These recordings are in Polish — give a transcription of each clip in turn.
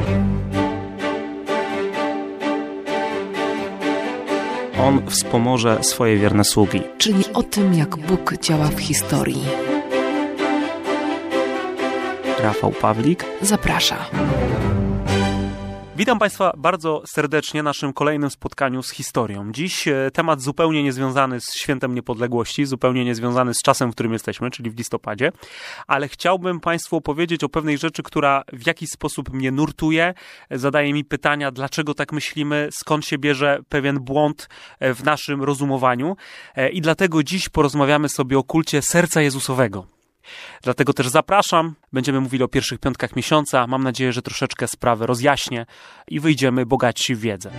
On wspomoże swoje wierne sługi. Czyli o tym, jak Bóg działa w historii. Rafał Pawlik zaprasza. Witam Państwa bardzo serdecznie w naszym kolejnym spotkaniu z historią. Dziś temat zupełnie niezwiązany z Świętem Niepodległości, zupełnie niezwiązany z czasem, w którym jesteśmy, czyli w listopadzie, ale chciałbym Państwu opowiedzieć o pewnej rzeczy, która w jakiś sposób mnie nurtuje, zadaje mi pytania, dlaczego tak myślimy, skąd się bierze pewien błąd w naszym rozumowaniu i dlatego dziś porozmawiamy sobie o kulcie Serca Jezusowego. Dlatego też zapraszam, będziemy mówili o pierwszych piątkach miesiąca, mam nadzieję, że troszeczkę sprawę rozjaśnię i wyjdziemy bogatsi w wiedzę.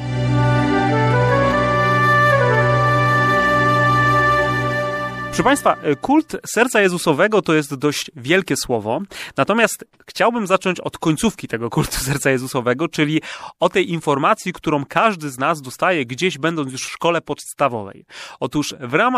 Proszę Państwa, kult Serca Jezusowego to jest dość wielkie słowo, natomiast chciałbym zacząć od końcówki tego kultu Serca Jezusowego, czyli o tej informacji, którą każdy z nas dostaje gdzieś będąc już w szkole podstawowej. Otóż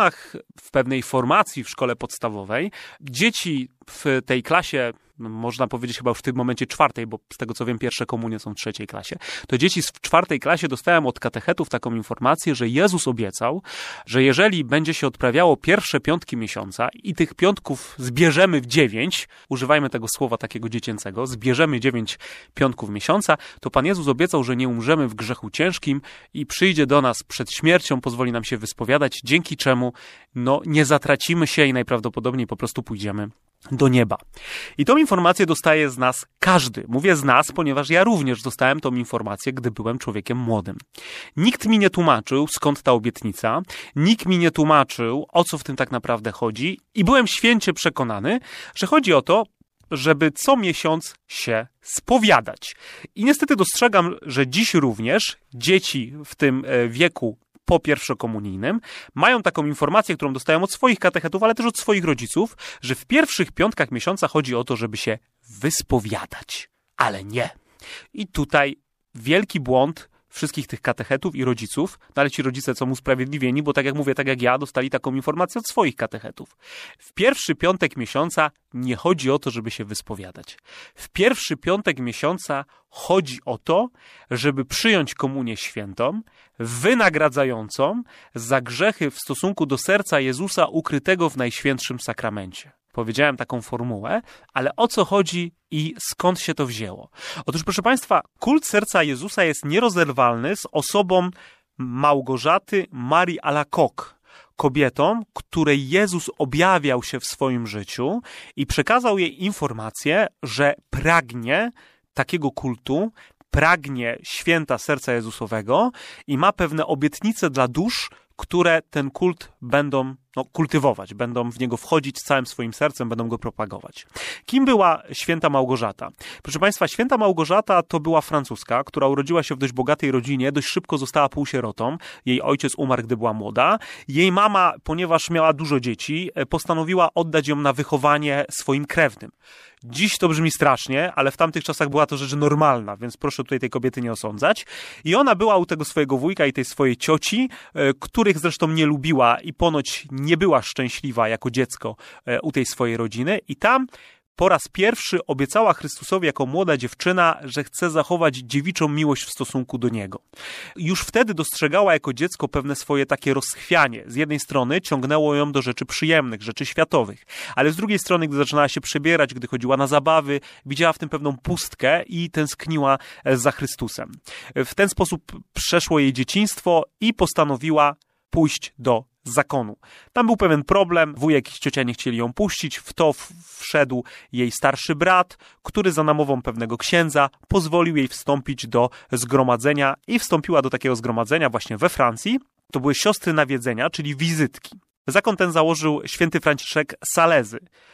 w pewnej formacji w szkole podstawowej dzieci w tej klasie, można powiedzieć chyba już w tym momencie czwartej, bo z tego co wiem pierwsze komunie są w trzeciej klasie, to dzieci w czwartej klasie dostają od katechetów taką informację, że Jezus obiecał, że jeżeli będzie się odprawiało pierwsze piątki miesiąca i tych piątków zbierzemy w 9, używajmy tego słowa takiego dziecięcego, zbierzemy 9 piątków miesiąca, to Pan Jezus obiecał, że nie umrzemy w grzechu ciężkim i przyjdzie do nas przed śmiercią, pozwoli nam się wyspowiadać, dzięki czemu nie zatracimy się i najprawdopodobniej po prostu pójdziemy do nieba. I tą informację dostaje z nas każdy. Mówię z nas, ponieważ ja również dostałem tą informację, gdy byłem człowiekiem młodym. Nikt mi nie tłumaczył, skąd ta obietnica, nikt mi nie tłumaczył, o co w tym tak naprawdę chodzi i byłem święcie przekonany, że chodzi o to, żeby co miesiąc się spowiadać. I niestety dostrzegam, że dziś również dzieci w tym wieku po pierwszokomunijnym mają taką informację, którą dostają od swoich katechetów, ale też od swoich rodziców, że w pierwszych piątkach miesiąca chodzi o to, żeby się wyspowiadać. Ale nie. I tutaj wielki błąd wszystkich tych katechetów i rodziców, ale ci rodzice są usprawiedliwieni, bo tak jak mówię, tak jak ja, dostali taką informację od swoich katechetów. W pierwszy piątek miesiąca nie chodzi o to, żeby się wyspowiadać. W pierwszy piątek miesiąca chodzi o to, żeby przyjąć komunię świętą, wynagradzającą za grzechy w stosunku do serca Jezusa ukrytego w Najświętszym Sakramencie. Powiedziałem taką formułę, ale o co chodzi i skąd się to wzięło? Otóż, proszę Państwa, kult Serca Jezusa jest nierozerwalny z osobą Małgorzaty Marii Alacoque, kobietą, której Jezus objawiał się w swoim życiu i przekazał jej informację, że pragnie takiego kultu, pragnie święta Serca Jezusowego i ma pewne obietnice dla dusz, które ten kult będą kultywować, będą w niego wchodzić całym swoim sercem, będą go propagować. Kim była święta Małgorzata? Proszę Państwa, święta Małgorzata to była Francuska, która urodziła się w dość bogatej rodzinie, dość szybko została półsierotą. Jej ojciec umarł, gdy była młoda. Jej mama, ponieważ miała dużo dzieci, postanowiła oddać ją na wychowanie swoim krewnym. Dziś to brzmi strasznie, ale w tamtych czasach była to rzecz normalna, więc proszę tutaj tej kobiety nie osądzać. I ona była u tego swojego wujka i tej swojej cioci, których zresztą nie lubiła i ponoć nie była szczęśliwa jako dziecko u tej swojej rodziny i tam po raz pierwszy obiecała Chrystusowi jako młoda dziewczyna, że chce zachować dziewiczą miłość w stosunku do Niego. Już wtedy dostrzegała jako dziecko pewne swoje takie rozchwianie. Z jednej strony ciągnęło ją do rzeczy przyjemnych, rzeczy światowych, ale z drugiej strony, gdy zaczynała się przebierać, gdy chodziła na zabawy, widziała w tym pewną pustkę i tęskniła za Chrystusem. W ten sposób przeszło jej dzieciństwo i postanowiła pójść do zakonu. Tam był pewien problem, wujek i ciocia nie chcieli ją puścić, w to wszedł jej starszy brat, który za namową pewnego księdza pozwolił jej wstąpić do zgromadzenia i wstąpiła do takiego zgromadzenia właśnie we Francji. To były siostry nawiedzenia, czyli wizytki. Zakon ten założył święty Franciszek Salezy.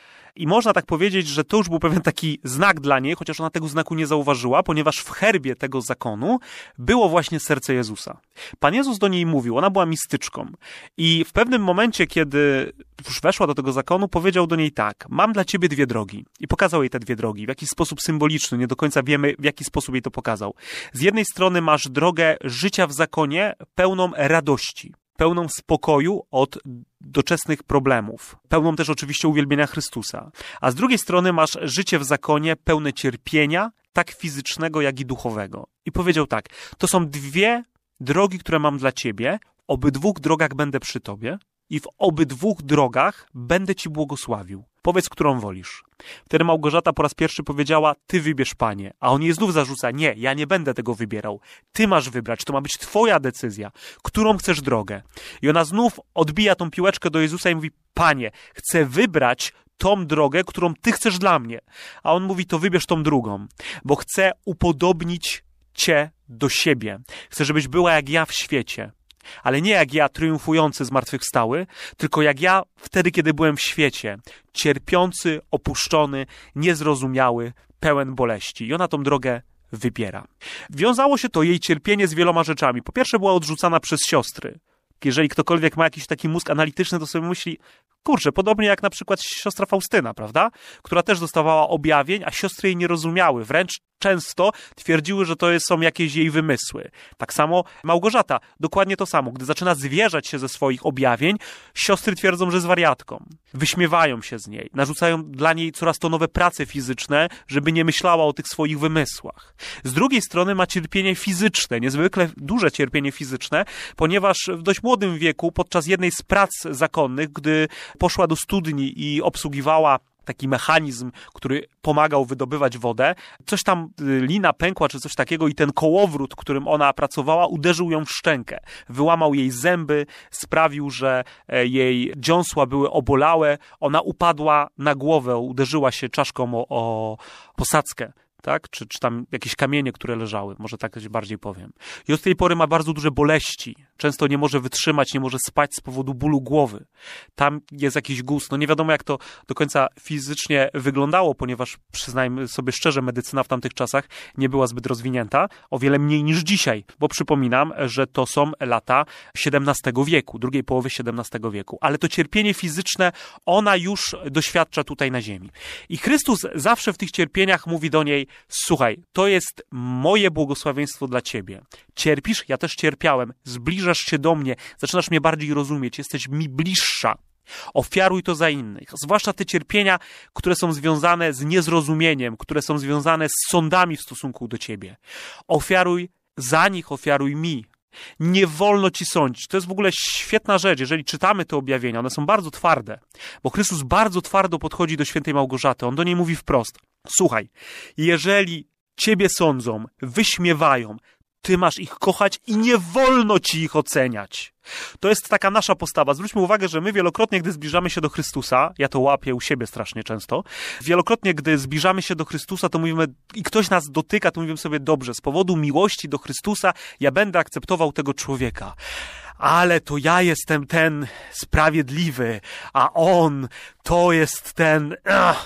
I można tak powiedzieć, że to już był pewien taki znak dla niej, chociaż ona tego znaku nie zauważyła, ponieważ w herbie tego zakonu było właśnie serce Jezusa. Pan Jezus do niej mówił, ona była mistyczką. I w pewnym momencie, kiedy już weszła do tego zakonu, powiedział do niej tak: mam dla ciebie 2 drogi. I pokazał jej te 2 drogi, w jakiś sposób symboliczny, nie do końca wiemy, w jaki sposób jej to pokazał. Z jednej strony masz drogę życia w zakonie pełną radości, pełną spokoju od doczesnych problemów, pełną też oczywiście uwielbienia Chrystusa. A z drugiej strony masz życie w zakonie pełne cierpienia, tak fizycznego, jak i duchowego. I powiedział tak, to są dwie drogi, które mam dla ciebie, w obydwu drogach będę przy tobie i w obydwu drogach będę ci błogosławił. Powiedz, którą wolisz. Wtedy Małgorzata po raz pierwszy powiedziała, ty wybierz, Panie. A on jej znów zarzuca, nie, ja nie będę tego wybierał. Ty masz wybrać, to ma być twoja decyzja. Którą chcesz drogę? I ona znów odbija tą piłeczkę do Jezusa i mówi, Panie, chcę wybrać tą drogę, którą ty chcesz dla mnie. A on mówi, to wybierz tą drugą, bo chcę upodobnić cię do siebie. Chcę, żebyś była jak ja w świecie. Ale nie jak ja, triumfujący, zmartwychwstały, tylko jak ja wtedy, kiedy byłem w świecie. Cierpiący, opuszczony, niezrozumiały, pełen boleści. I ona tą drogę wybiera. Wiązało się to jej cierpienie z wieloma rzeczami. Po pierwsze, była odrzucana przez siostry. Jeżeli ktokolwiek ma jakiś taki mózg analityczny, to sobie myśli, kurczę, podobnie jak na przykład siostra Faustyna, prawda? Która też dostawała objawień, a siostry jej nie rozumiały. Wręcz często twierdziły, że to są jakieś jej wymysły. Tak samo Małgorzata, dokładnie to samo. Gdy zaczyna zwierzać się ze swoich objawień, siostry twierdzą, że jest wariatką. Wyśmiewają się z niej, narzucają dla niej coraz to nowe prace fizyczne, żeby nie myślała o tych swoich wymysłach. Z drugiej strony ma cierpienie fizyczne, niezwykle duże cierpienie fizyczne, ponieważ w dość młodym wieku, podczas jednej z prac zakonnych, gdy poszła do studni i obsługiwała taki mechanizm, który pomagał wydobywać wodę. Coś tam, lina pękła czy coś takiego i ten kołowrót, którym ona pracowała, uderzył ją w szczękę. Wyłamał jej zęby, sprawił, że jej dziąsła były obolałe. Ona upadła na głowę, uderzyła się czaszką o posadzkę. Tak? Czy tam jakieś kamienie, które leżały, może tak bardziej powiem. I od tej pory ma bardzo duże boleści. Często nie może wytrzymać, nie może spać z powodu bólu głowy. Tam jest jakiś guz. No nie wiadomo, jak to do końca fizycznie wyglądało, ponieważ przyznajmy sobie szczerze, medycyna w tamtych czasach nie była zbyt rozwinięta, o wiele mniej niż dzisiaj, bo przypominam, że to są lata XVII wieku, drugiej połowy XVII wieku. Ale to cierpienie fizyczne ona już doświadcza tutaj na ziemi. I Chrystus zawsze w tych cierpieniach mówi do niej, słuchaj, to jest moje błogosławieństwo dla ciebie. Cierpisz? Ja też cierpiałem. Zbliżasz się do mnie, zaczynasz mnie bardziej rozumieć, jesteś mi bliższa. Ofiaruj to za innych. Zwłaszcza te cierpienia, które są związane z niezrozumieniem, które są związane z sądami w stosunku do ciebie. Ofiaruj za nich, ofiaruj mi. Nie wolno ci sądzić. To jest w ogóle świetna rzecz, jeżeli czytamy te objawienia. One są bardzo twarde, bo Chrystus bardzo twardo podchodzi do świętej Małgorzaty. On do niej mówi wprost. Słuchaj, jeżeli ciebie sądzą, wyśmiewają, ty masz ich kochać i nie wolno ci ich oceniać. To jest taka nasza postawa. Zwróćmy uwagę, że my wielokrotnie, gdy zbliżamy się do Chrystusa, ja to łapię u siebie strasznie często, wielokrotnie, gdy zbliżamy się do Chrystusa, to mówimy, i ktoś nas dotyka, to mówimy sobie, dobrze, z powodu miłości do Chrystusa ja będę akceptował tego człowieka. Ale to ja jestem ten sprawiedliwy, a on to jest ten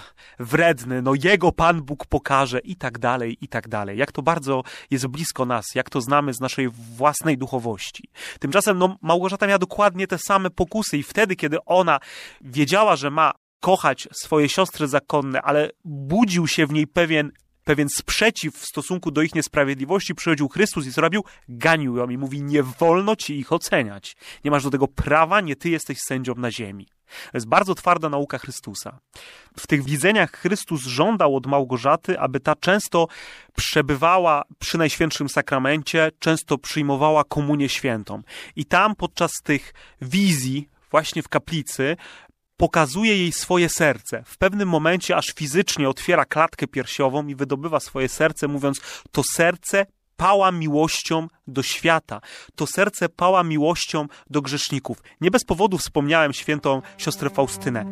wredny, no jego Pan Bóg pokaże i tak dalej, i tak dalej. Jak to bardzo jest blisko nas, jak to znamy z naszej własnej duchowości. Tymczasem Małgorzata miała dokładnie te same pokusy i wtedy, kiedy ona wiedziała, że ma kochać swoje siostry zakonne, ale budził się w niej pewien sprzeciw w stosunku do ich niesprawiedliwości, przychodził Chrystus i co robił? Ganił ją i mówi, nie wolno ci ich oceniać. Nie masz do tego prawa, nie ty jesteś sędzią na ziemi. To jest bardzo twarda nauka Chrystusa. W tych widzeniach Chrystus żądał od Małgorzaty, aby ta często przebywała przy Najświętszym Sakramencie, często przyjmowała komunię świętą. I tam podczas tych wizji, właśnie w kaplicy, pokazuje jej swoje serce. W pewnym momencie aż fizycznie otwiera klatkę piersiową i wydobywa swoje serce, mówiąc, to serce pała miłością do świata. To serce pała miłością do grzeszników. Nie bez powodu wspomniałem świętą siostrę Faustynę.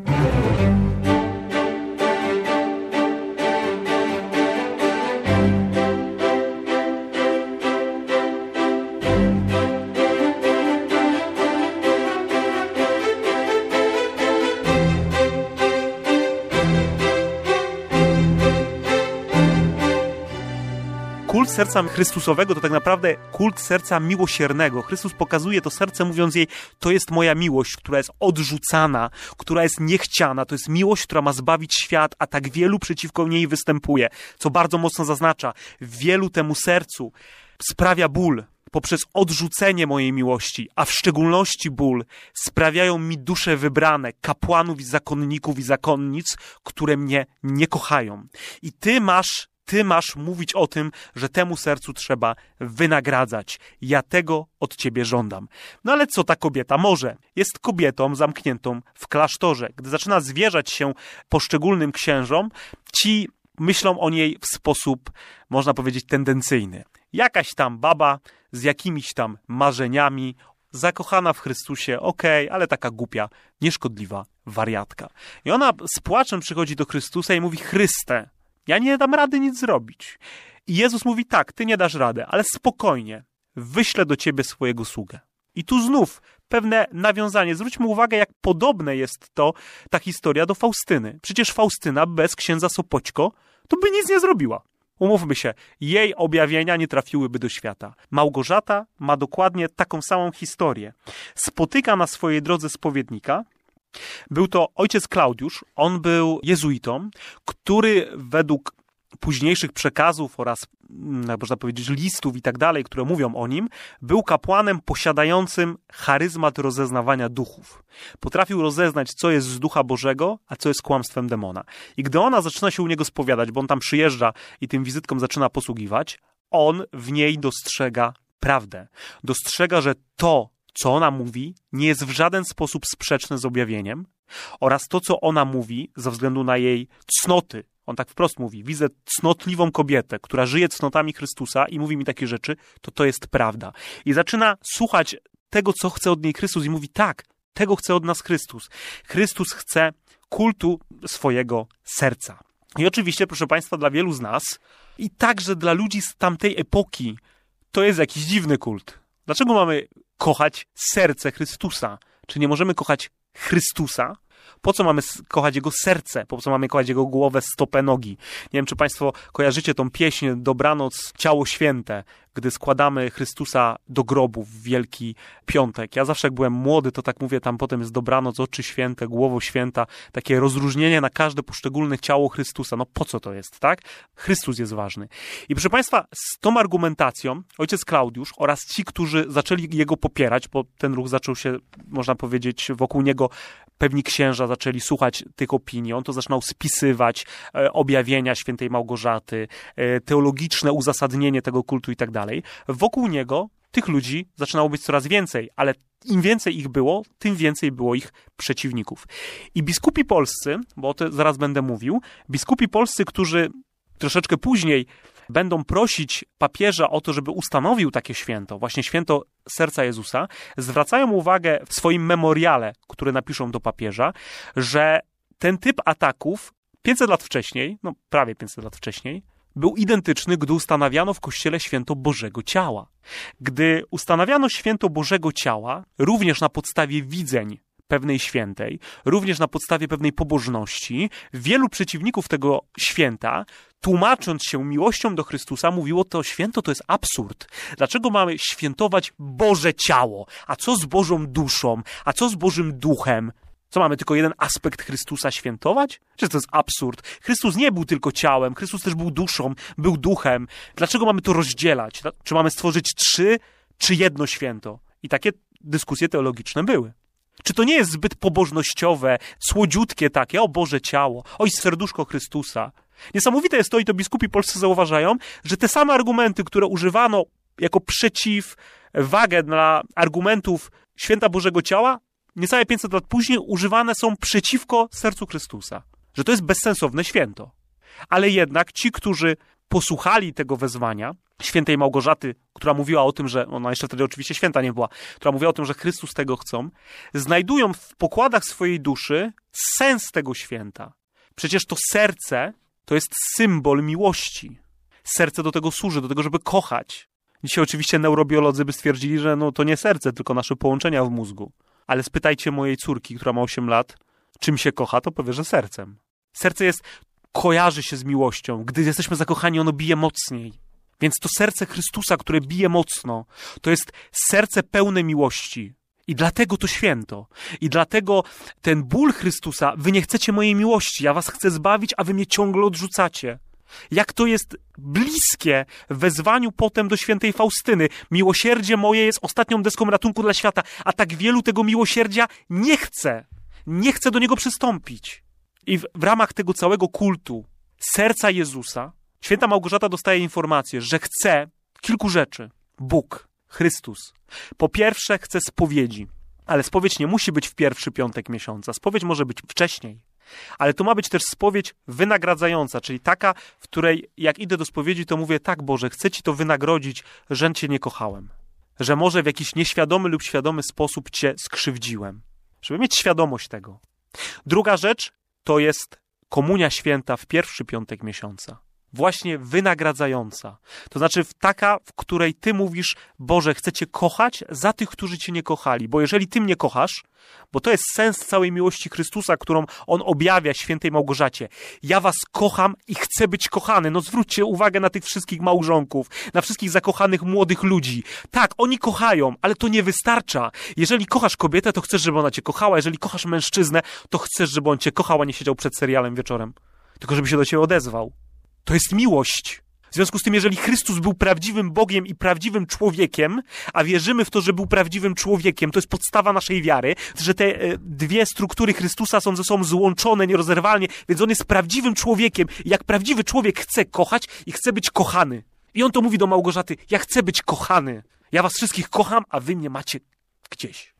Kult serca Chrystusowego to tak naprawdę kult serca miłosiernego. Chrystus pokazuje to serce, mówiąc jej, to jest moja miłość, która jest odrzucana, która jest niechciana. To jest miłość, która ma zbawić świat, a tak wielu przeciwko niej występuje. Co bardzo mocno zaznacza, wielu temu sercu sprawia ból poprzez odrzucenie mojej miłości, a w szczególności ból sprawiają mi dusze wybrane, kapłanów i zakonników i zakonnic, które mnie nie kochają. I ty masz ty masz mówić o tym, że temu sercu trzeba wynagradzać. Ja tego od ciebie żądam. No ale co ta kobieta może? Jest kobietą zamkniętą w klasztorze. Gdy zaczyna zwierzać się poszczególnym księżom, ci myślą o niej w sposób, można powiedzieć, tendencyjny. Jakaś tam baba z jakimiś tam marzeniami, zakochana w Chrystusie, okej, ale taka głupia, nieszkodliwa wariatka. I ona z płaczem przychodzi do Chrystusa i mówi: Chryste, ja nie dam rady nic zrobić. I Jezus mówi: tak, ty nie dasz rady, ale spokojnie, wyślę do ciebie swojego sługę. I tu znów pewne nawiązanie. Zwróćmy uwagę, jak podobne jest ta historia do Faustyny. Przecież Faustyna bez księdza Sopoćko to by nic nie zrobiła. Umówmy się, jej objawienia nie trafiłyby do świata. Małgorzata ma dokładnie taką samą historię. Spotyka na swojej drodze spowiednika. Był to ojciec Klaudiusz, on był jezuitą, który według późniejszych przekazów oraz, można powiedzieć, listów i tak dalej, które mówią o nim, był kapłanem posiadającym charyzmat rozeznawania duchów. Potrafił rozeznać, co jest z Ducha Bożego, a co jest kłamstwem demona. I gdy ona zaczyna się u niego spowiadać, bo on tam przyjeżdża i tym wizytkom zaczyna posługiwać, on w niej dostrzega prawdę. Dostrzega, że to, co ona mówi, nie jest w żaden sposób sprzeczne z objawieniem oraz to, co ona mówi, ze względu na jej cnoty. On tak wprost mówi: widzę cnotliwą kobietę, która żyje cnotami Chrystusa i mówi mi takie rzeczy, to jest prawda. I zaczyna słuchać tego, co chce od niej Chrystus i mówi: tak, tego chce od nas Chrystus. Chrystus chce kultu swojego serca. I oczywiście, proszę Państwa, dla wielu z nas i także dla ludzi z tamtej epoki to jest jakiś dziwny kult. Dlaczego mamy kochać serce Chrystusa? Czy nie możemy kochać Chrystusa? Po co mamy kochać Jego serce? Po co mamy kochać Jego głowę, stopę, nogi? Nie wiem, czy Państwo kojarzycie tą pieśń Dobranoc, ciało święte, gdy składamy Chrystusa do grobu w Wielki Piątek. Ja zawsze jak byłem młody, to tak mówię, tam potem jest dobranoc, oczy święte, głowo święta, takie rozróżnienie na każde poszczególne ciało Chrystusa. No po co to jest, tak? Chrystus jest ważny. I proszę Państwa, z tą argumentacją ojciec Klaudiusz oraz ci, którzy zaczęli jego popierać, bo ten ruch zaczął się, można powiedzieć, wokół niego pewni księża zaczęli słuchać tych opinii. On to zaczynał spisywać, objawienia świętej Małgorzaty, teologiczne uzasadnienie tego kultu i tak dalej. Wokół niego tych ludzi zaczynało być coraz więcej, ale im więcej ich było, tym więcej było ich przeciwników. I biskupi polscy, bo o tym zaraz będę mówił, biskupi polscy, którzy troszeczkę później będą prosić papieża o to, żeby ustanowił takie święto, właśnie święto serca Jezusa, zwracają uwagę w swoim memoriale, który napiszą do papieża, że ten typ ataków 500 lat wcześniej, no prawie 500 lat wcześniej, był identyczny, gdy ustanawiano w Kościele święto Bożego Ciała. Gdy ustanawiano święto Bożego Ciała, również na podstawie widzeń pewnej świętej, również na podstawie pewnej pobożności, wielu przeciwników tego święta, tłumacząc się miłością do Chrystusa, mówiło: to święto to jest absurd. Dlaczego mamy świętować Boże Ciało? A co z Bożą duszą? A co z Bożym duchem? Co, mamy tylko jeden aspekt Chrystusa świętować? Czy to jest absurd? Chrystus nie był tylko ciałem, Chrystus też był duszą, był duchem. Dlaczego mamy to rozdzielać? Czy mamy stworzyć 3 czy jedno święto? I takie dyskusje teologiczne były. Czy to nie jest zbyt pobożnościowe, słodziutkie takie: o Boże Ciało, oj serduszko Chrystusa? Niesamowite jest to, i to biskupi polscy zauważają, że te same argumenty, które używano jako przeciwwagę dla argumentów święta Bożego Ciała, niecałe 500 lat później używane są przeciwko sercu Chrystusa. Że to jest bezsensowne święto. Ale jednak ci, którzy posłuchali tego wezwania świętej Małgorzaty, która mówiła o tym, że ona jeszcze wtedy oczywiście święta nie była, która mówiła o tym, że Chrystus tego chcą, znajdują w pokładach swojej duszy sens tego święta. Przecież to serce to jest symbol miłości. Serce do tego służy, do tego, żeby kochać. Dzisiaj oczywiście neurobiolodzy by stwierdzili, że no to nie serce, tylko nasze połączenia w mózgu. Ale spytajcie mojej córki, która ma 8 lat, czym się kocha, to powie, że sercem. Serce kojarzy się z miłością. Gdy jesteśmy zakochani, ono bije mocniej. Więc to serce Chrystusa, które bije mocno, to jest serce pełne miłości. I dlatego to święto. I dlatego ten ból Chrystusa: wy nie chcecie mojej miłości, ja was chcę zbawić, a wy mnie ciągle odrzucacie. Jak to jest bliskie wezwaniu potem do świętej Faustyny. Miłosierdzie moje jest ostatnią deską ratunku dla świata, a tak wielu tego miłosierdzia nie chce. Nie chce do niego przystąpić. I w ramach tego całego kultu serca Jezusa Święta Małgorzata dostaje informację, że chce kilku rzeczy. Bóg, Chrystus. Po pierwsze chce spowiedzi, ale spowiedź nie musi być w pierwszy piątek miesiąca. Spowiedź może być wcześniej. Ale to ma być też spowiedź wynagradzająca, czyli taka, w której jak idę do spowiedzi, to mówię, tak Boże, chcę Ci to wynagrodzić, że Cię nie kochałem. Że może w jakiś nieświadomy lub świadomy sposób Cię skrzywdziłem. Żeby mieć świadomość tego. Druga rzecz to jest komunia święta w pierwszy piątek miesiąca. Właśnie wynagradzająca. To znaczy taka, w której Ty mówisz, Boże, chcę Cię kochać za tych, którzy Cię nie kochali. Bo jeżeli Ty mnie kochasz, bo to jest sens całej miłości Chrystusa, którą On objawia świętej Małgorzacie. Ja was kocham i chcę być kochany. No zwróćcie uwagę na tych wszystkich małżonków, na wszystkich zakochanych młodych ludzi. Tak, oni kochają, ale to nie wystarcza. Jeżeli kochasz kobietę, to chcesz, żeby ona Cię kochała. Jeżeli kochasz mężczyznę, to chcesz, żeby on Cię kochał, a nie siedział przed serialem wieczorem. Tylko żeby się do Ciebie odezwał. To jest miłość. W związku z tym, jeżeli Chrystus był prawdziwym Bogiem i prawdziwym człowiekiem, a wierzymy w to, że był prawdziwym człowiekiem, to jest podstawa naszej wiary, że te dwie struktury Chrystusa są ze sobą złączone nierozerwalnie, więc On jest prawdziwym człowiekiem i jak prawdziwy człowiek chce kochać i chce być kochany. I On to mówi do Małgorzaty, ja chcę być kochany. Ja was wszystkich kocham, a wy mnie macie gdzieś.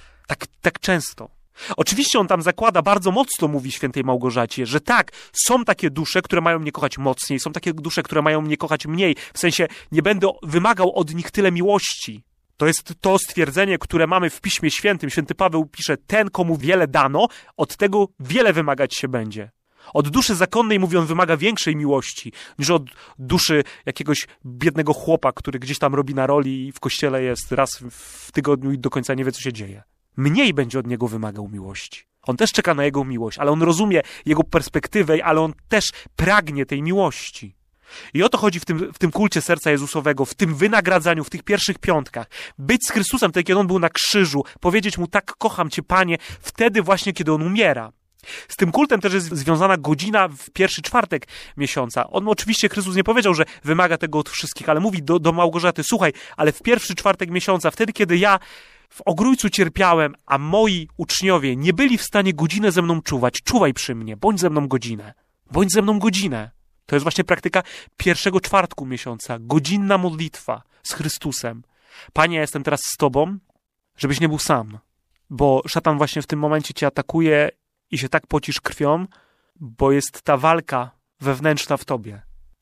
Tak często. Oczywiście on tam zakłada, bardzo mocno mówi świętej Małgorzacie, że tak, są takie dusze, które mają mnie kochać mocniej, są takie dusze, które mają mnie kochać mniej, w sensie nie będę wymagał od nich tyle miłości. To jest to stwierdzenie, które mamy w Piśmie Świętym. Święty Paweł pisze, ten komu wiele dano, od tego wiele wymagać się będzie. Od duszy zakonnej, mówi, on wymaga większej miłości, niż od duszy jakiegoś biednego chłopa, który gdzieś tam robi na roli i w kościele jest raz w tygodniu i do końca nie wie, co się dzieje. Mniej będzie od niego wymagał miłości. On też czeka na jego miłość, ale on rozumie jego perspektywę, ale on też pragnie tej miłości. I o to chodzi w tym kulcie serca Jezusowego, w tym wynagradzaniu, w tych pierwszych piątkach. Być z Chrystusem, tak kiedy On był na krzyżu, powiedzieć Mu, tak kocham Cię, Panie, wtedy właśnie, kiedy On umiera. Z tym kultem też jest związana godzina w pierwszy czwartek miesiąca. On oczywiście, Chrystus nie powiedział, że wymaga tego od wszystkich, ale mówi do Małgorzaty, słuchaj, ale w pierwszy czwartek miesiąca, wtedy, kiedy ja w Ogrójcu cierpiałem, a moi uczniowie nie byli w stanie godzinę ze mną czuwać. Czuwaj przy mnie, bądź ze mną godzinę. Bądź ze mną godzinę. To jest właśnie praktyka pierwszego czwartku miesiąca. Godzinna modlitwa z Chrystusem. Panie, ja jestem teraz z Tobą, żebyś nie był sam. Bo szatan właśnie w tym momencie Cię atakuje i się tak pocisz krwią, bo jest ta walka wewnętrzna w Tobie.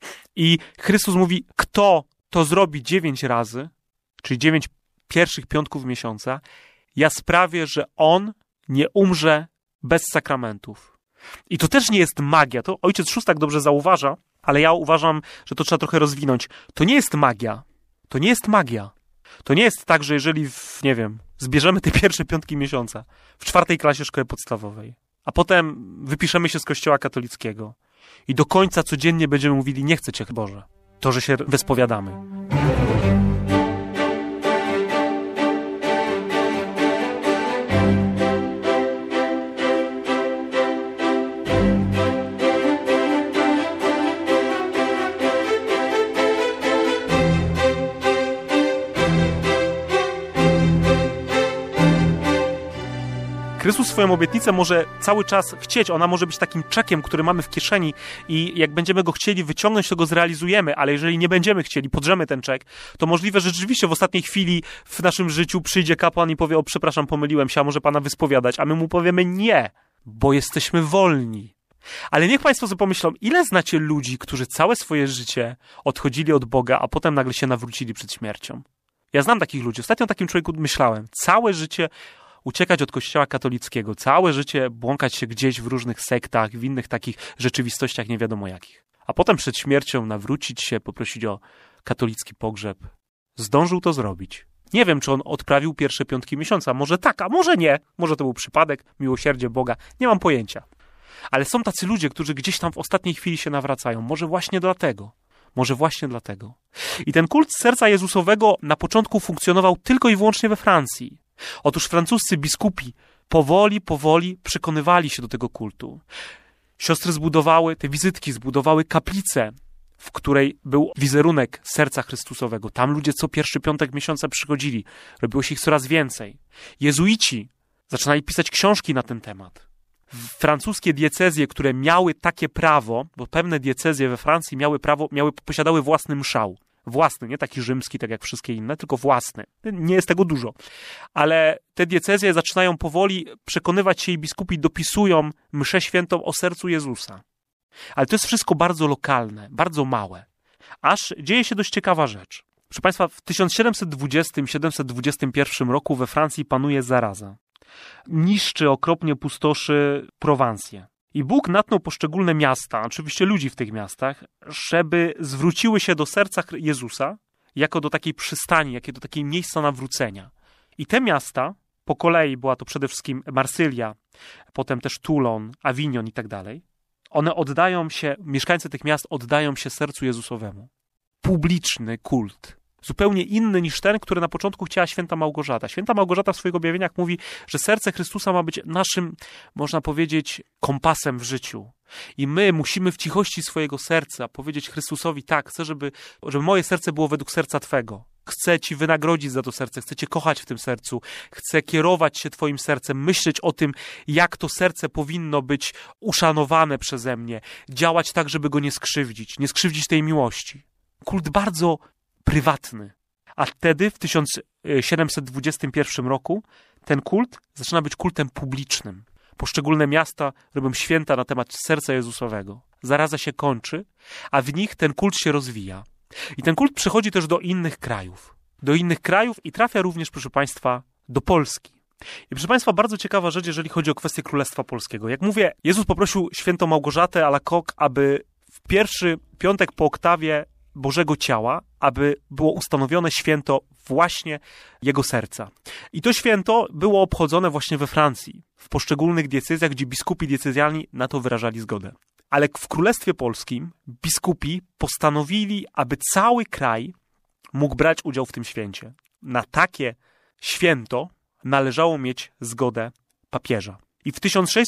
I Chrystus mówi, kto to zrobi 9 razy, czyli 9 pierwszych piątków miesiąca, ja sprawię, że on nie umrze bez sakramentów. I to też nie jest magia. To ojciec Szóstak dobrze zauważa, ale ja uważam, że to trzeba trochę rozwinąć. To nie jest magia. To nie jest magia. To nie jest tak, że jeżeli, zbierzemy te pierwsze piątki miesiąca w 4. klasie szkoły podstawowej, a potem wypiszemy się z Kościoła katolickiego i do końca codziennie będziemy mówili, nie chcę Cię, Boże. To, że się wyspowiadamy. Chrystus swoją obietnicę może cały czas chcieć, ona może być takim czekiem, który mamy w kieszeni i jak będziemy go chcieli wyciągnąć, to go zrealizujemy, ale jeżeli nie będziemy chcieli, podrzemy ten czek, to możliwe, że rzeczywiście w ostatniej chwili w naszym życiu przyjdzie kapłan i powie, o przepraszam, pomyliłem się, a może Pana wyspowiadać, a my mu powiemy nie, bo jesteśmy wolni. Ale niech Państwo sobie pomyślą, ile znacie ludzi, którzy całe swoje życie odchodzili od Boga, a potem nagle się nawrócili przed śmiercią. Ja znam takich ludzi, ostatnio o takim człowieku myślałem, całe życie uciekać od Kościoła katolickiego, całe życie błąkać się gdzieś w różnych sektach, w innych takich rzeczywistościach nie wiadomo jakich. A potem przed śmiercią nawrócić się, poprosić o katolicki pogrzeb. Zdążył to zrobić. Nie wiem, czy on odprawił pierwsze piątki miesiąca. Może tak, a może nie. Może to był przypadek, miłosierdzie Boga. Nie mam pojęcia. Ale są tacy ludzie, którzy gdzieś tam w ostatniej chwili się nawracają. Może właśnie dlatego. Może właśnie dlatego. I ten kult serca Jezusowego na początku funkcjonował tylko i wyłącznie we Francji. Otóż francuscy biskupi powoli przekonywali się do tego kultu. Siostry zbudowały, te wizytki zbudowały kaplicę, w której był wizerunek serca Chrystusowego. Tam ludzie co pierwszy piątek miesiąca przychodzili. Robiło się ich coraz więcej. Jezuici zaczynali pisać książki na ten temat. Francuskie diecezje, które miały takie prawo, bo pewne diecezje we Francji posiadały własny mszał. Własny, nie taki rzymski, tak jak wszystkie inne, tylko własny. Nie jest tego dużo. Ale te diecezje zaczynają powoli przekonywać się i biskupi dopisują mszę świętą o sercu Jezusa. Ale to jest wszystko bardzo lokalne, bardzo małe. Aż dzieje się dość ciekawa rzecz. Proszę Państwa, w 1720-1721 roku we Francji panuje zaraza. Niszczy, okropnie pustoszy Prowansję. I Bóg natnął poszczególne miasta, oczywiście ludzi w tych miastach, żeby zwróciły się do serca Jezusa jako do takiej przystani, jako do takiej miejsca nawrócenia. I te miasta, po kolei była to przede wszystkim Marsylia, potem też Toulon, Avignon i tak dalej, one oddają się, mieszkańcy tych miast oddają się sercu Jezusowemu. Publiczny kult. Zupełnie inny niż ten, który na początku chciała święta Małgorzata. Święta Małgorzata w swoich objawieniach mówi, że serce Chrystusa ma być naszym, można powiedzieć, kompasem w życiu. I my musimy w cichości swojego serca powiedzieć Chrystusowi: tak, chcę, żeby moje serce było według serca Twego. Chcę Ci wynagrodzić za to serce, chcę Cię kochać w tym sercu, chcę kierować się Twoim sercem, myśleć o tym, jak to serce powinno być uszanowane przeze mnie, działać tak, żeby go nie skrzywdzić tej miłości. Kult bardzo prywatny. A wtedy, w 1721 roku, ten kult zaczyna być kultem publicznym. Poszczególne miasta robią święta na temat serca Jezusowego. Zaraza się kończy, a w nich ten kult się rozwija. I ten kult przechodzi też do innych krajów. I trafia również, proszę Państwa, do Polski. I proszę Państwa, bardzo ciekawa rzecz, jeżeli chodzi o kwestię Królestwa Polskiego. Jak mówię, Jezus poprosił świętą Małgorzatę Alacoque, aby w pierwszy piątek po oktawie Bożego Ciała, aby było ustanowione święto właśnie Jego serca. I to święto było obchodzone właśnie we Francji, w poszczególnych diecezjach, gdzie biskupi diecezjalni na to wyrażali zgodę. Ale w Królestwie Polskim biskupi postanowili, aby cały kraj mógł brać udział w tym święcie. Na takie święto należało mieć zgodę papieża. I w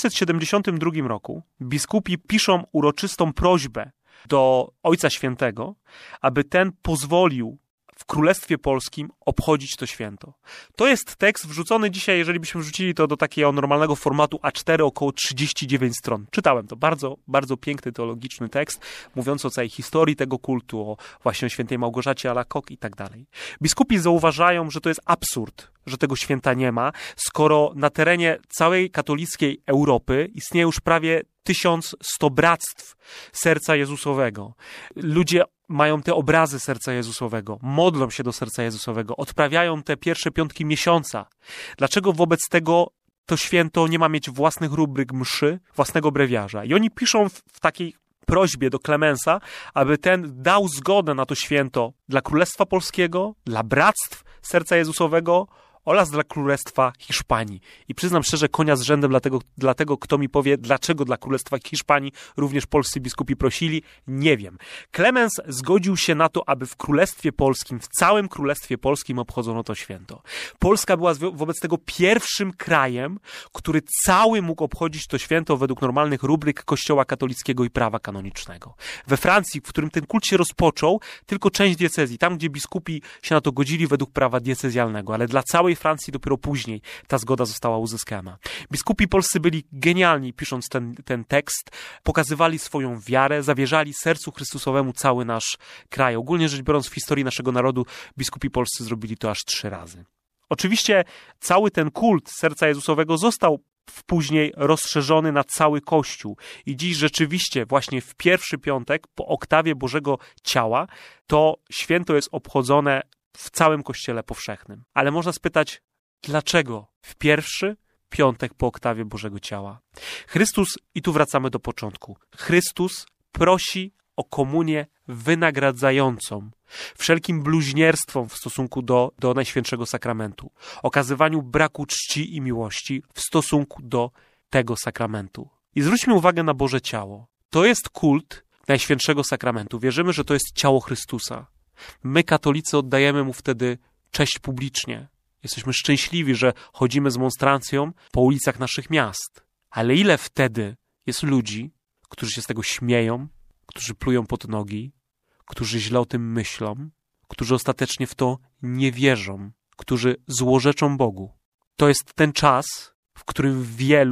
1672 roku biskupi piszą uroczystą prośbę do Ojca Świętego, aby ten pozwolił w Królestwie Polskim obchodzić to święto. To jest tekst wrzucony dzisiaj, jeżeli byśmy wrzucili to do takiego normalnego formatu A4, około 39 stron. Czytałem to. Bardzo, bardzo piękny teologiczny tekst, mówiący o całej historii tego kultu, o właśnie świętej Małgorzacie Alacoque i tak dalej. Biskupi zauważają, że to jest absurd, że tego święta nie ma, skoro na terenie całej katolickiej Europy istnieje już prawie 1100 bractw serca Jezusowego. Ludzie mają te obrazy serca Jezusowego, modlą się do serca Jezusowego, odprawiają te pierwsze piątki miesiąca. Dlaczego wobec tego to święto nie ma mieć własnych rubryk mszy, własnego brewiarza? I oni piszą w takiej prośbie do Klemensa, aby ten dał zgodę na to święto dla Królestwa Polskiego, dla bractw serca Jezusowego oraz dla Królestwa Hiszpanii. I przyznam szczerze, konia z rzędem dlatego, kto mi powie, dlaczego dla Królestwa Hiszpanii również polscy biskupi prosili, nie wiem. Klemens zgodził się na to, aby w Królestwie Polskim, w całym Królestwie Polskim obchodzono to święto. Polska była wobec tego pierwszym krajem, który cały mógł obchodzić to święto według normalnych rubryk Kościoła katolickiego i prawa kanonicznego. We Francji, w którym ten kult się rozpoczął, tylko część diecezji, tam gdzie biskupi się na to godzili według prawa diecezjalnego, ale dla całej Francji dopiero później ta zgoda została uzyskana. Biskupi polscy byli genialni, pisząc ten tekst, pokazywali swoją wiarę, zawierzali sercu Chrystusowemu cały nasz kraj. Ogólnie rzecz biorąc, w historii naszego narodu biskupi polscy zrobili to aż 3 razy. Oczywiście cały ten kult serca Jezusowego został później rozszerzony na cały Kościół. I dziś rzeczywiście właśnie w pierwszy piątek po oktawie Bożego Ciała to święto jest obchodzone w całym Kościele powszechnym. Ale można spytać, dlaczego w pierwszy piątek po oktawie Bożego Ciała? Chrystus, i tu wracamy do początku, Chrystus prosi o komunię wynagradzającą wszelkim bluźnierstwom w stosunku do Najświętszego Sakramentu, okazywaniu braku czci i miłości w stosunku do tego sakramentu. I zwróćmy uwagę na Boże Ciało. To jest kult Najświętszego Sakramentu. Wierzymy, że to jest ciało Chrystusa. My, katolicy, oddajemy Mu wtedy cześć publicznie. Jesteśmy szczęśliwi, że chodzimy z monstrancją po ulicach naszych miast. Ale ile wtedy jest ludzi, którzy się z tego śmieją, którzy plują pod nogi, którzy źle o tym myślą, którzy ostatecznie w to nie wierzą, którzy złorzeczą Bogu. To jest ten czas, w którym wielu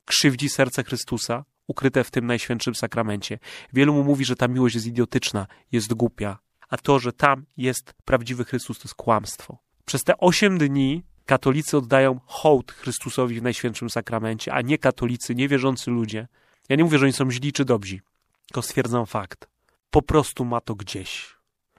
krzywdzi serce Chrystusa, ukryte w tym Najświętszym Sakramencie. Wielu mu mówi, że ta miłość jest idiotyczna, jest głupia. A to, że tam jest prawdziwy Chrystus, to jest kłamstwo. Przez te 8 dni katolicy oddają hołd Chrystusowi w Najświętszym Sakramencie, a nie katolicy, niewierzący ludzie. Ja nie mówię, że oni są źli czy dobrzy, tylko stwierdzam fakt. Po prostu ma to gdzieś.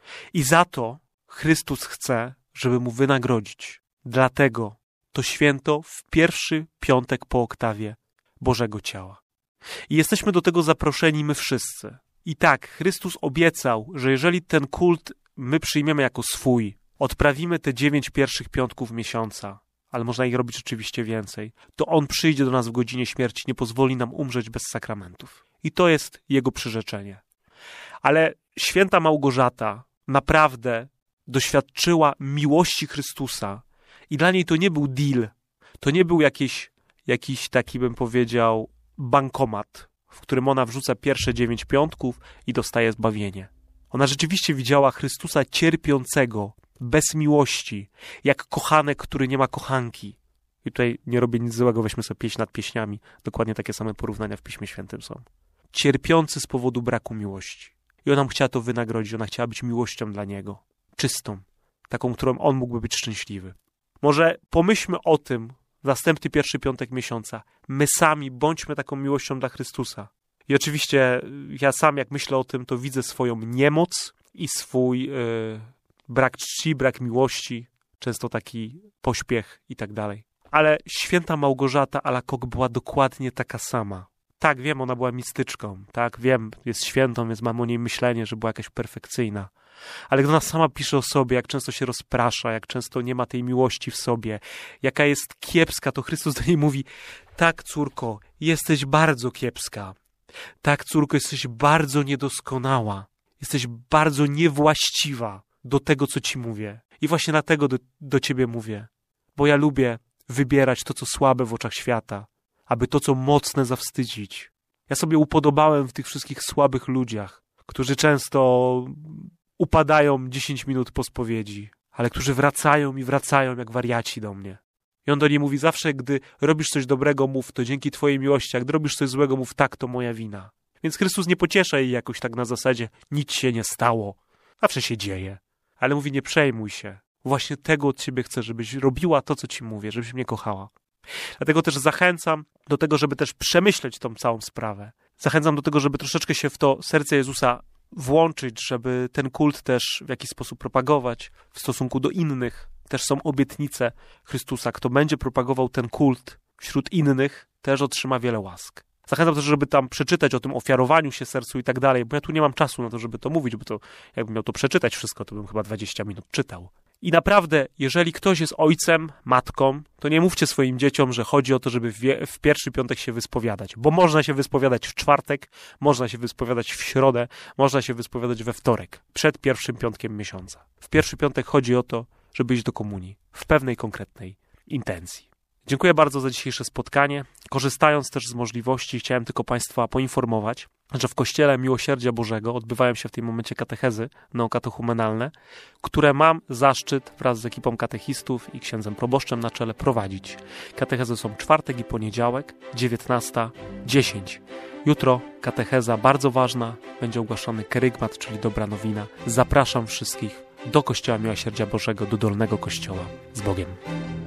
I za to Chrystus chce, żeby mu wynagrodzić. Dlatego to święto w pierwszy piątek po oktawie Bożego Ciała. I jesteśmy do tego zaproszeni my wszyscy. I tak, Chrystus obiecał, że jeżeli ten kult my przyjmiemy jako swój, odprawimy te 9 pierwszych piątków miesiąca, ale można ich robić oczywiście więcej, to On przyjdzie do nas w godzinie śmierci, nie pozwoli nam umrzeć bez sakramentów. I to jest Jego przyrzeczenie. Ale święta Małgorzata naprawdę doświadczyła miłości Chrystusa i dla niej to nie był deal, to nie był jakiś taki, bym powiedział, bankomat, w którym ona wrzuca pierwsze 9 piątków i dostaje zbawienie. Ona rzeczywiście widziała Chrystusa cierpiącego, bez miłości, jak kochanek, który nie ma kochanki. I tutaj nie robię nic złego, weźmy sobie pieśń nad pieśniami. Dokładnie takie same porównania w Piśmie Świętym są. Cierpiący z powodu braku miłości. I ona chciała to wynagrodzić, ona chciała być miłością dla Niego. Czystą, taką, którą On mógłby być szczęśliwy. Może pomyślmy o tym w następny pierwszy piątek miesiąca. My sami bądźmy taką miłością dla Chrystusa. I oczywiście ja sam, jak myślę o tym, to widzę swoją niemoc i swój brak czci, brak miłości, często taki pośpiech i tak dalej. Ale święta Małgorzata Alacoque była dokładnie taka sama. Tak, wiem, ona była mistyczką, tak, wiem, jest świętą, więc mam o niej myślenie, że była jakaś perfekcyjna. Ale gdy ona sama pisze o sobie, jak często się rozprasza, jak często nie ma tej miłości w sobie, jaka jest kiepska, to Chrystus do niej mówi: tak, córko, jesteś bardzo kiepska. Tak, córko, jesteś bardzo niedoskonała. Jesteś bardzo niewłaściwa do tego, co ci mówię. I właśnie dlatego do ciebie mówię. Bo ja lubię wybierać to, co słabe w oczach świata, aby to, co mocne, zawstydzić. Ja sobie upodobałem w tych wszystkich słabych ludziach, którzy często upadają 10 minut po spowiedzi, ale którzy wracają i wracają jak wariaci do mnie. I on do niej mówi: zawsze, gdy robisz coś dobrego, mów to dzięki twojej miłości, a gdy robisz coś złego, mów tak, to moja wina. Więc Chrystus nie pociesza jej jakoś tak na zasadzie: nic się nie stało, zawsze się dzieje. Ale mówi: nie przejmuj się. Właśnie tego od ciebie chcę, żebyś robiła to, co ci mówię, żebyś mnie kochała. Dlatego też zachęcam do tego, żeby też przemyśleć tą całą sprawę. Zachęcam do tego, żeby troszeczkę się w to serce Jezusa włączyć, żeby ten kult też w jakiś sposób propagować w stosunku do innych. Też są obietnice Chrystusa. Kto będzie propagował ten kult wśród innych, też otrzyma wiele łask. Zachęcam też, żeby tam przeczytać o tym ofiarowaniu się sercu i tak dalej, bo ja tu nie mam czasu na to, żeby to mówić, bo to jakbym miał to przeczytać wszystko, to bym chyba 20 minut czytał. I naprawdę, jeżeli ktoś jest ojcem, matką, to nie mówcie swoim dzieciom, że chodzi o to, żeby w pierwszy piątek się wyspowiadać, bo można się wyspowiadać w czwartek, można się wyspowiadać w środę, można się wyspowiadać we wtorek, przed pierwszym piątkiem miesiąca. W pierwszy piątek chodzi o to, żeby iść do komunii w pewnej konkretnej intencji. Dziękuję bardzo za dzisiejsze spotkanie. Korzystając też z możliwości, chciałem tylko Państwa poinformować, że w Kościele Miłosierdzia Bożego odbywają się w tym momencie katechezy neokatechumenalne, które mam zaszczyt wraz z ekipą katechistów i księdzem proboszczem na czele prowadzić. Katechezy są czwartek i poniedziałek, 19:10. Jutro katecheza bardzo ważna, będzie ogłaszany kerygmat, czyli dobra nowina. Zapraszam wszystkich do Kościoła Miłosierdzia Bożego, do Dolnego Kościoła. Z Bogiem.